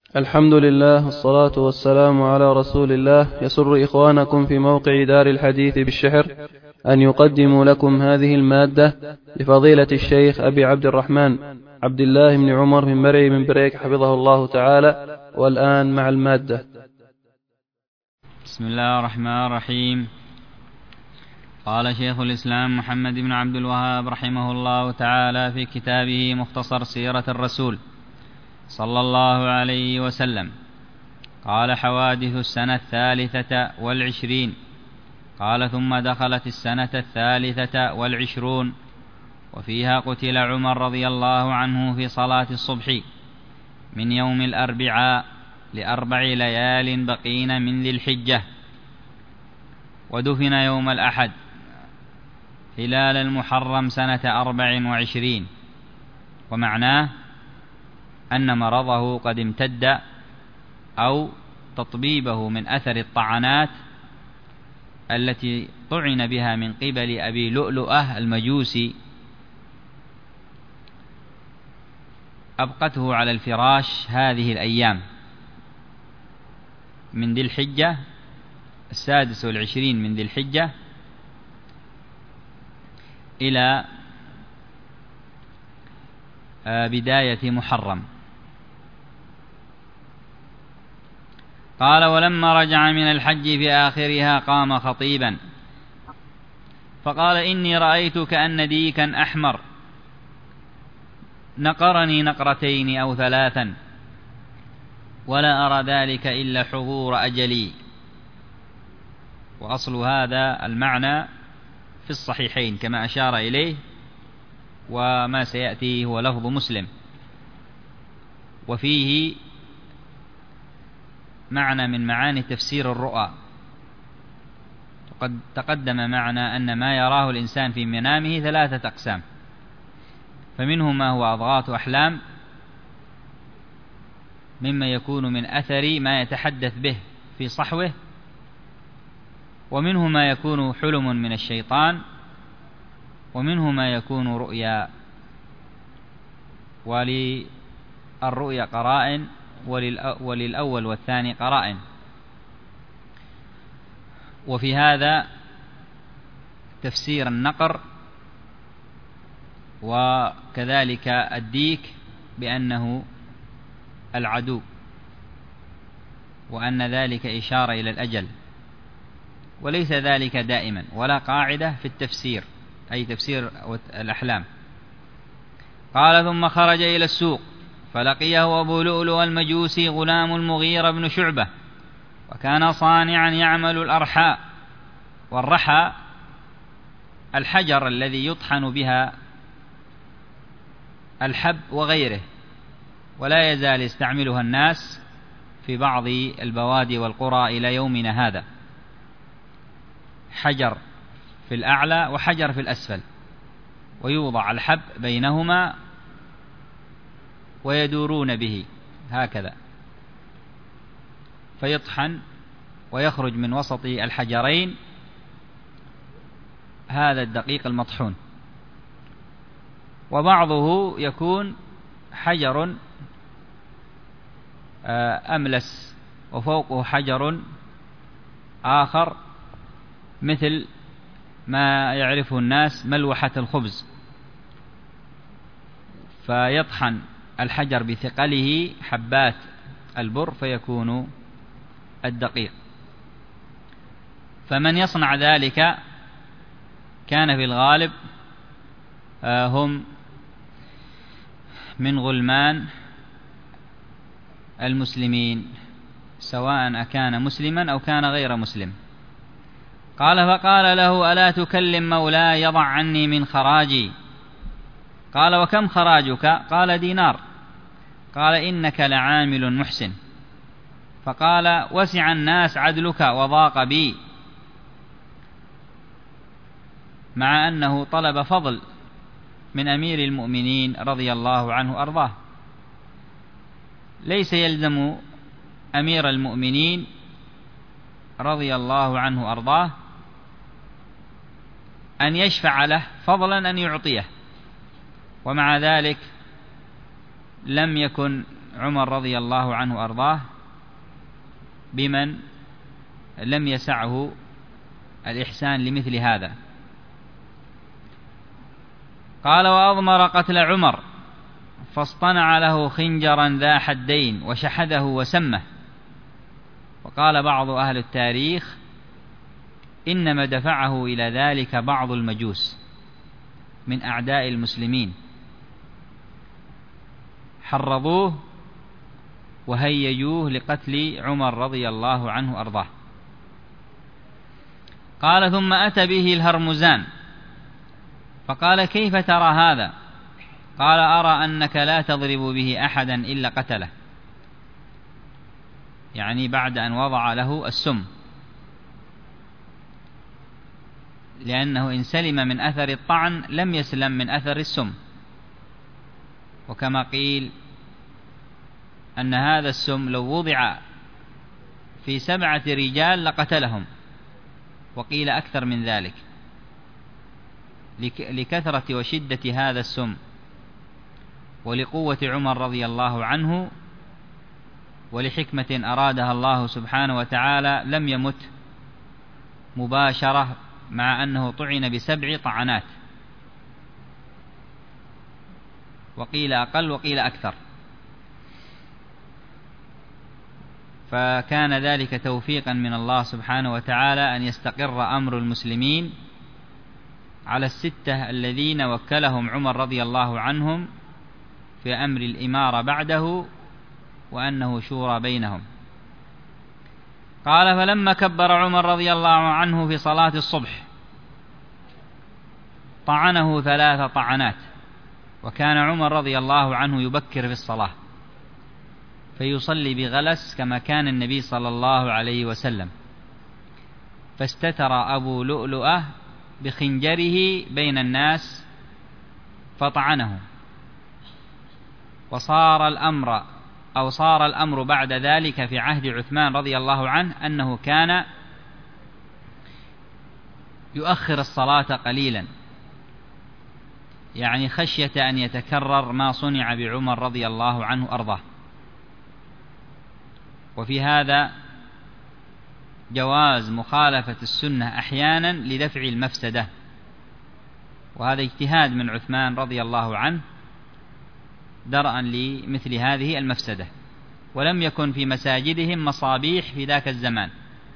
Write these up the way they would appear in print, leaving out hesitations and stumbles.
الحمد لله والصلاة والسلام على رسول الله. يسر إخوانكم في موقع دار الحديث بالشحر أن يقدموا لكم هذه المادة لفضيلة الشيخ أبي عبد الرحمن عبد الله بن عمر بن مرعي بن بريك حفظه الله تعالى. والآن مع المادة. بسم الله الرحمن الرحيم. قال شيخ الإسلام محمد بن عبد الوهاب رحمه الله تعالى في كتابه مختصر سيرة الرسول صلى الله عليه وسلم: قال: حوادث السنة 23. قال: ثم دخلت السنة 23 وفيها قتل عمر رضي الله عنه في صلاة الصبح من يوم الأربعاء ل4 ليال بقين من ذي الحجة، ودفن يوم الأحد هلال المحرم سنة 24. ومعناه أن مرضه قد امتد، أو تطبيبه من أثر الطعنات التي طعن بها من قبل أبي لؤلؤة المجوسي أبقته على الفراش هذه الأيام من ذي الحجة 26 من ذي الحجة إلى بداية محرم. قال: ولما رجع من الحج في آخرها قام خطيبا فقال: إني رأيت كأن ديكا أحمر نقرني نقرتين أو 3، ولا أرى ذلك إلا حضور أجلي. وأصل هذا المعنى في الصحيحين كما أشار إليه، وما سيأتي هو لفظ مسلم، وفيه معنى من معاني تفسير الرؤى. وقد تقدم معنا أن ما يراه الإنسان في منامه 3 أقسام، فمنه ما هو أضغاث أحلام مما يكون من أثر ما يتحدث به في صحوه، ومنه ما يكون حلم من الشيطان، ومنه ما يكون رؤيا. وللرؤيا قرائن، وللأول والثاني قرائن. وفي هذا تفسير النقر وكذلك الديك بأنه العدو، وأن ذلك إشارة إلى الأجل، وليس ذلك دائما ولا قاعدة في التفسير، أي تفسير الأحلام. قال: ثم خرج إلى السوق فلقيه أبو لؤلؤ المجوسي غلام المغيرة بن شعبة، وكان صانعا يعمل الأرحاء. والرحى الحجر الذي يطحن بها الحب وغيره، ولا يزال يستعملها الناس في بعض البوادي والقرى إلى يومنا هذا. حجر في الأعلى وحجر في الأسفل، ويوضع الحب بينهما ويدورون به هكذا، فيطحن ويخرج من وسط الحجرين هذا الدقيق المطحون. وبعضه يكون حجر أملس وفوقه حجر آخر مثل ما يعرفه الناس ملوحة الخبز، فيطحن الحجر بثقله حبات البر فيكون الدقيق. فمن يصنع ذلك كان في الغالب هم من غلمان المسلمين، سواء أكان مسلما أو كان غير مسلم. قال: فقال له: ألا تكلم مولاي يضع عني من خراجي؟ قال: وكم خراجك؟ قال: دينار. قال: إنك لعامل محسن. فقال: وسع الناس عدلك وضاق بي، مع أنه طلب فضل من أمير المؤمنين رضي الله عنه أرضاه. ليس يلزم أمير المؤمنين رضي الله عنه أرضاه أن يشفع له فضلا أن يعطيه، ومع ذلك لم يكن عمر رضي الله عنه أرضاه بمن لم يسعه الإحسان لمثل هذا. قال: وأضمر قتل عمر فاصطنع له خنجرا ذا حدين وشحذه وسمه. وقال بعض أهل التاريخ: إنما دفعه إلى ذلك بعض المجوس من أعداء المسلمين، حرضوه وهيجوه لقتل عمر رضي الله عنه أرضاه. قال: ثم أتى به الهرمزان فقال: كيف ترى هذا؟ قال: أرى أنك لا تضرب به أحدا إلا قتله، يعني بعد أن وضع له السم، لأنه إن سلم من أثر الطعن لم يسلم من أثر السم. وكما قيل أن هذا السم لو وضع في 7 رجال لقتلهم، وقيل أكثر من ذلك لكثرة وشدة هذا السم ولقوة عمر رضي الله عنه، ولحكمة أرادها الله سبحانه وتعالى لم يمت مباشرة، مع أنه طعن ب7 طعنات، وقيل أقل وقيل أكثر. فكان ذلك توفيقا من الله سبحانه وتعالى أن يستقر أمر المسلمين على ال6 الذين وكلهم عمر رضي الله عنهم في أمر الإمارة بعده، وأنه شورى بينهم. قال: فلما كبر عمر رضي الله عنه في صلاة الصبح طعنه 3 طعنات. وكان عمر رضي الله عنه يبكر في الصلاة فيصلي بغلس كما كان النبي صلى الله عليه وسلم، فاستتر أبو لؤلؤة بخنجره بين الناس فطعنه. وصار الأمر بعد ذلك في عهد عثمان رضي الله عنه أنه كان يؤخر الصلاة قليلا، يعني خشية أن يتكرر ما صنع بعمر رضي الله عنه أرضاه. وفي هذا جواز مخالفة السنة أحيانا لدفع المفسدة، وهذا اجتهاد من عثمان رضي الله عنه درءا لمثل هذه المفسدة. ولم يكن في مساجدهم مصابيح في ذاك الزمان.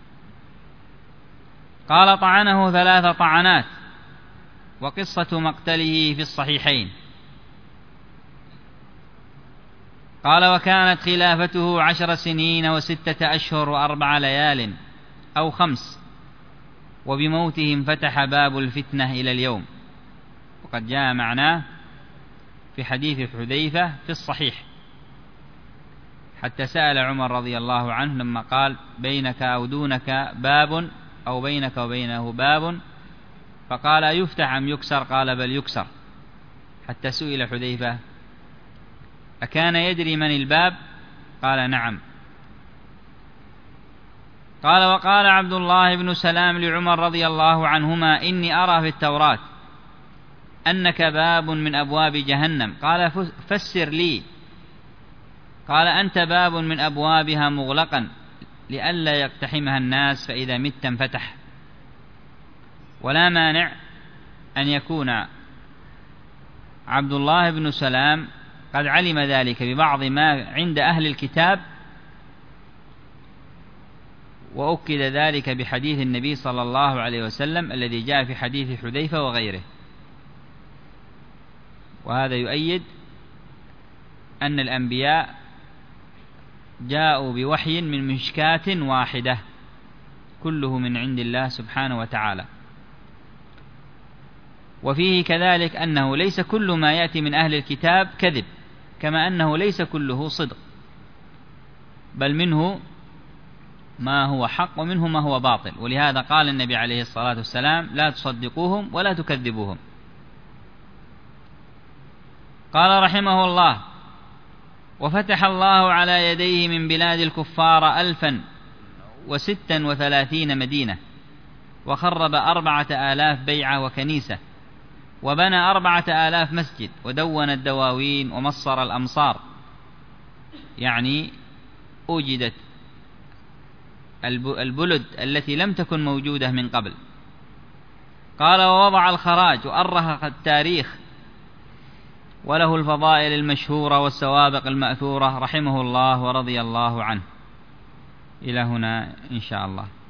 قال: طعنه 3 طعنات. وقصة مقتله في الصحيحين. قال: وكانت خلافته 10 سنين و6 أشهر و4 ليال أو 5، وبموته انفتح باب الفتنة إلى اليوم. وقد جاء معناه في حديث حذيفة في الصحيح، حتى سأل عمر رضي الله عنه لما قال: بينك أو دونك باب أو بينك وبينه باب، فقال: يفتح أم يكسر؟ قال: بل يكسر. حتى سئل حذيفة: أكان يدري من الباب؟ قال: نعم. قال: وقال عبد الله بن سلام لعمر رضي الله عنهما: إني أرى في التوراة أنك باب من أبواب جهنم. قال: فسر لي. قال: أنت باب من أبوابها مغلقا لئلا يقتحمها الناس، فإذا مت انفتح. ولا مانع أن يكون عبد الله بن سلام قد علم ذلك ببعض ما عند أهل الكتاب، وأكد ذلك بحديث النبي صلى الله عليه وسلم الذي جاء في حديث حذيفة وغيره. وهذا يؤيد أن الأنبياء جاءوا بوحي من مشكاة واحدة كله من عند الله سبحانه وتعالى. وفيه كذلك أنه ليس كل ما يأتي من أهل الكتاب كذب، كما أنه ليس كله صدق، بل منه ما هو حق ومنه ما هو باطل. ولهذا قال النبي عليه الصلاة والسلام: لا تصدقوهم ولا تكذبوهم. قال رحمه الله: وفتح الله على يديه من بلاد الكفار 1036 مدينة، وخرب 4000 بيعة وكنيسة، وبنى 4000 مسجد، ودون الدواوين ومصر الأمصار، يعني وجدت البلد التي لم تكن موجودة من قبل. قال: ووضع الخراج وأرخ التاريخ، وله الفضائل المشهورة والسوابق المأثورة، رحمه الله ورضي الله عنه. إلى هنا إن شاء الله.